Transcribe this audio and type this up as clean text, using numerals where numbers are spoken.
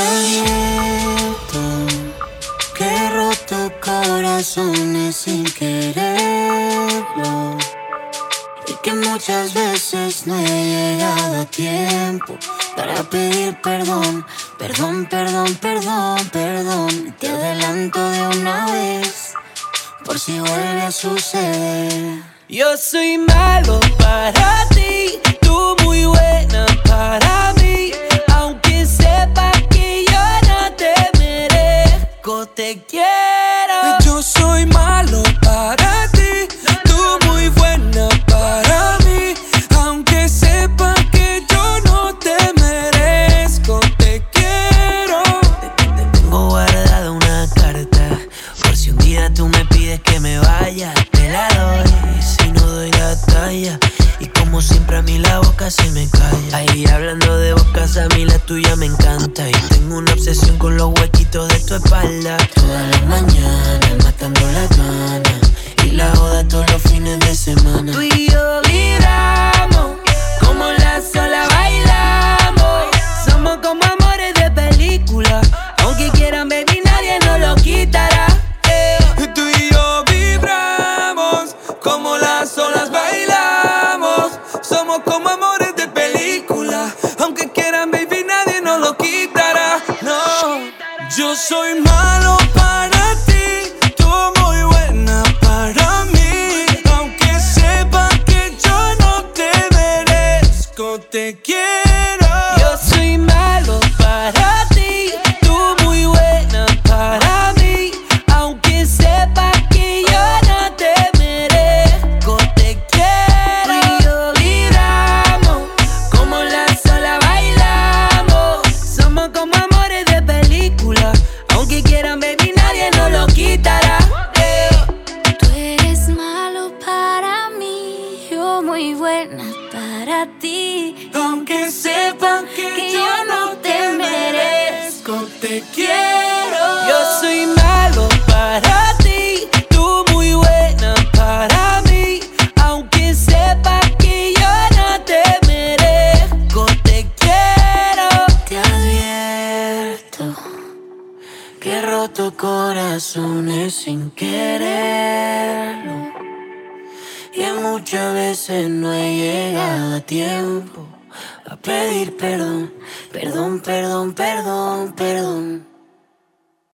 advierto que he roto corazones sin quererlo y que muchas veces no he llegado a tiempo para pedir perdón, perdón, perdón, perdón, perdón. Te adelanto de una vez por si vuelve a suceder. Yo soy malo para ti, tú muy buena para mí. Aunque sepas que yo no te merezco, te quiero. Yo soy malo para ti, tú muy buena para mí. Aunque sepas que yo no te merezco, te quiero. Te tengo guardada una carta, por si un día tú me pides que me vaya, te la doy. Y si no doy la talla, y como siempre a mí la boca se me calla. Ahí hablando de bocas, a mí la tuya me encanta. Y tengo una obsesión con los huequitos de tu espalda. Todas las mañanas matando las ganas y la joda todos los fines de semana. Tú y yo vibramos, como las olas bailamos. Somos como amores de película, aunque quieran baby nadie nos lo quitará. Tú y yo vibramos, como las olas bailamos. Somos como amores de película, aunque quieran baby nadie nos lo quitará. No, yo soy malo para ti, tú muy buena para mí. Aunque sepas que yo no te merezco, te quiero. Yo soy malo para ti, tú muy buena para mí. Aunque sepas que yo no te merezco, te quiero. Tú y yo vibramos, como las olas bailamos. Somos como amores de película, aunque quieran baby nadie nos lo quitará. Tú eres malo para mí, yo muy buena para ti. Aunque sepas que yo no te merezco, te quiero. Yo soy malo para ti, tú muy buena para mí. Aunque sepas que yo no te merezco, te quiero. Te advierto que he roto corazones sin quererlo y muchas veces no he llegado a tiempo a pedir perdón, perdón, perdón, perdón, perdón.